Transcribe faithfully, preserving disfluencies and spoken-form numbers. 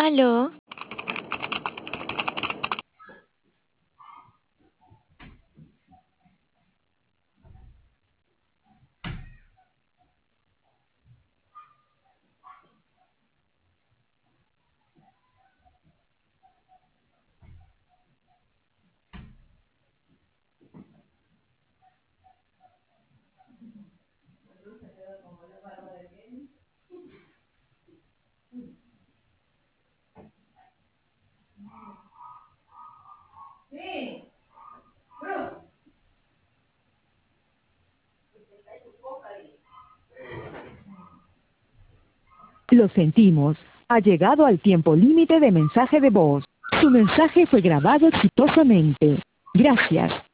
Aló, Lo sentimos. Ha llegado al tiempo límite de mensaje de voz. Su mensaje fue grabado exitosamente. Gracias.